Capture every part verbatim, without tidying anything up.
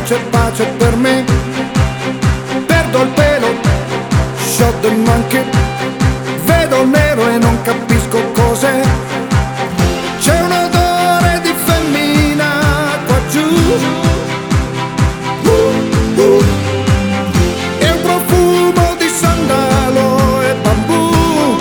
c'è pace per me. Perdo il pelo, shot the monkey. Vedo nero e non capisco cos'è. C'è un odore di femmina qua giù, uh, uh. E un profumo di sandalo e bambù.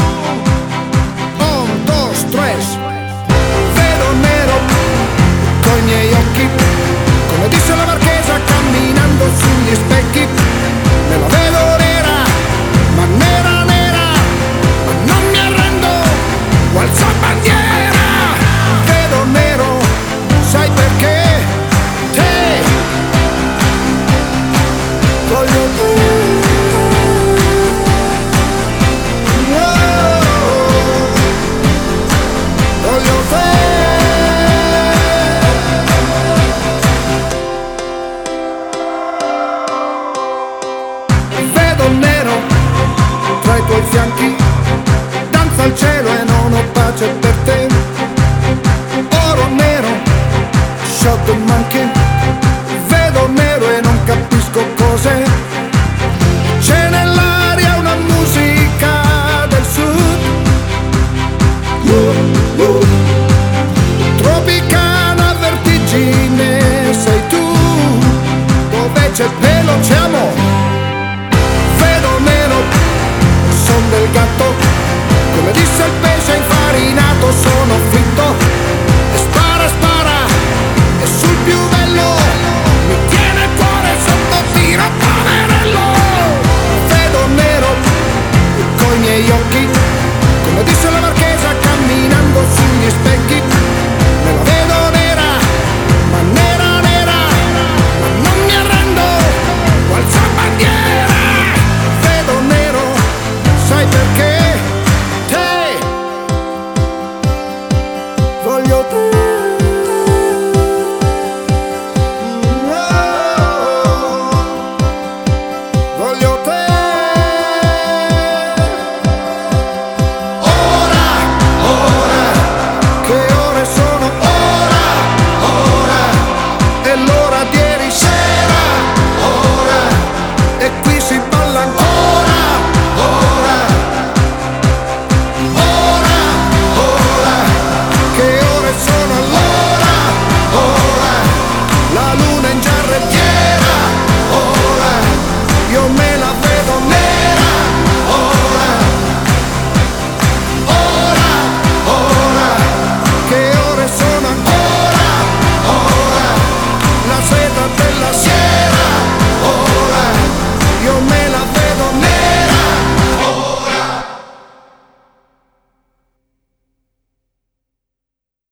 Un, dos, tres. Vedo nero coi miei occhi, come disse la marchesa camminando sugli specchi. Me la vedo nera, ma nera nera, ma non mi arrendo, alzo bandiera. Vedo nero, sai perché? Te voglio tu. Oh, voglio te. Vedo nero tra i tuoi fianchi, danza al cielo e non ho pace per te. Oro nero, shot the monkey. Vedo nero e non capisco cos'è. C'è nell'aria una musica del sud, uh, uh. Tropicana vertigine sei tu. Dove c'è pelo c'è amore. Vedo nero, son del gatto, come disse il pesce infarinato, sono fritto